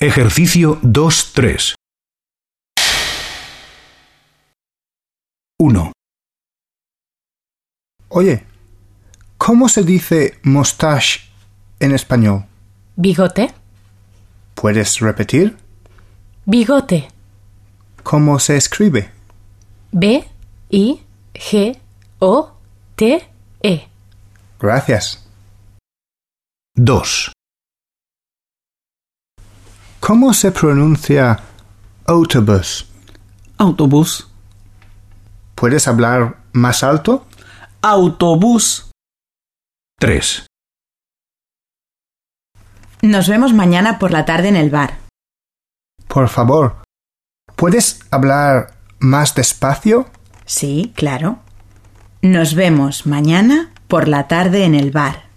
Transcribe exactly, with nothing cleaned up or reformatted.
Ejercicio dos tres. uno. Oye, ¿cómo se dice moustache en español? Bigote. ¿Puedes repetir? Bigote. ¿Cómo se escribe? B I G O T E. Gracias. dos. ¿Cómo se pronuncia autobús? Autobús. ¿Puedes hablar más alto? Autobús. tres. Nos vemos mañana por la tarde en el bar. Por favor, ¿puedes hablar más despacio? Sí, claro. Nos vemos mañana por la tarde en el bar.